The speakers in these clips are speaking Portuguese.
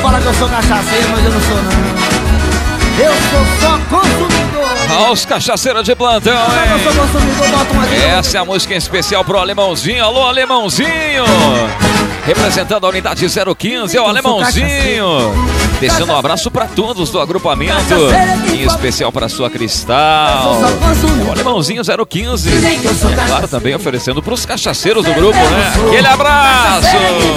falam que eu sou cachaceiro, mas eu não sou não. Eu sou só consumidor. Olha os cachaceiros de plantão, hein? Eu sou consumidor, bota uma aqui. Essa é a música em especial pro Alemãozinho. Alô, Alemãozinho! Representando a unidade 015, é o Alemãozinho. Deixando um abraço pra todos do agrupamento, em especial pra sua Cristal. É o Alemãozinho 015. É claro, também oferecendo pros cachaceiros do grupo, né? Aquele abraço!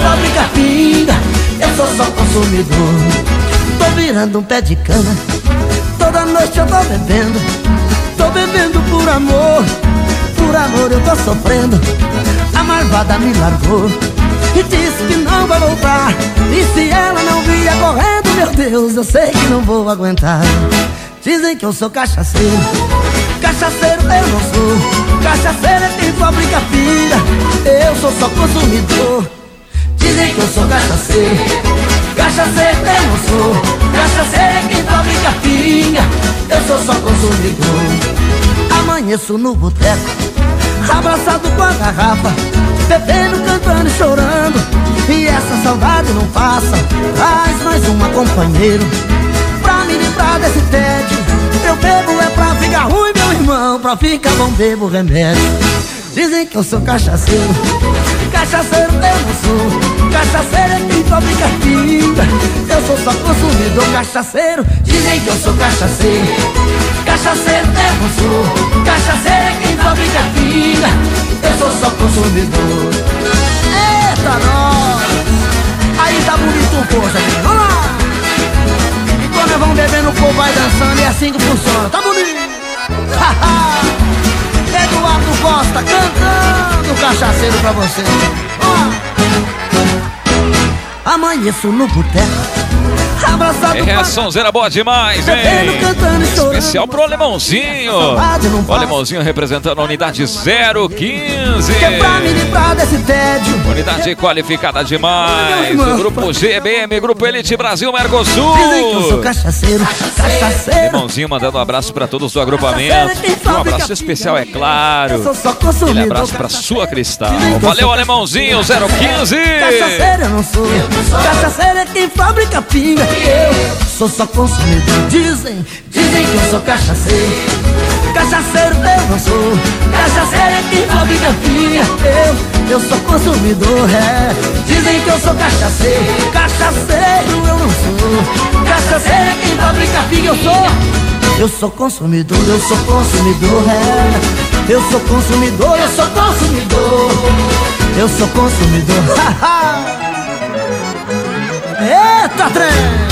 Eu sou só consumidor. Tô virando um pé de cana. Toda noite eu tô bebendo. Tô bebendo por amor. Por amor eu tô sofrendo. A marvada me largou e disse que não vai voltar. E se ela não vier correndo, meu Deus, eu sei que não vou aguentar. Dizem que eu sou cachaceiro. Cachaceiro eu não sou. Cachaceiro é quem fabrica pinga. Eu sou só consumidor. Dizem que eu sou cachaceiro. Cachaceiro eu não sou. Cachaceiro é quem fabrica pinga. Eu sou só consumidor. Amanheço no boteco, abraçado com a garrafa, bebendo, cantando e chorando. E essa saudade não passa. Traz mais uma companheiro pra me livrar desse tédio. Eu bebo é pra ficar ruim, meu irmão. Pra ficar bom bebo remédio. Dizem que eu sou cachaceiro. Cachaceiro eu não sou. Cachaceiro é quem fabrica pinga. Eu sou só consumidor. Cachaceiro, dizem que eu sou cachaceiro. Cachaceiro eu não sou. Cachaceiro é quem fabrica pinga. Eu sou só consumidor. Eita nós! Aí tá bonito, poxa, vamos lá! E quando nós vamos bebendo, o povo vai dançando. E é assim que funciona, tá bonito! Eduardo Costa cantando cachaceiro pra você. Amanheço no boteco, abraçado com a... sonzeira boa demais, hein? Especial pro Alemãozinho. O Alemãozinho representando a unidade 015. Que é pra me livrar desse tédio. Unidade qualificada demais. O grupo GBM, Grupo Elite Brasil Mercosul. Dizem que eu sou cachaceiro. Cachaceiro. Alemãozinho mandando um abraço pra todos do agrupamento. Um abraço especial, é claro. Aquele abraço pra sua Cristal. Valeu, Alemãozinho 015. Cachaceiro eu não sou. Cachaceiro é quem fabrica pinga. Eu sou só consumidor. Dizem que eu sou cachaceiro. Cachaceiro eu não sou. Cachaceiro é quem fabrica pinga. Eu sou consumidor, é. Dizem que eu sou cachaceiro. Cachaceiro eu não sou. Cachaceiro é quem fabrica pinga. Eu sou consumidor, eu sou consumidor, é. Eu sou consumidor, eu sou consumidor. Eu sou consumidor. Eita, trem!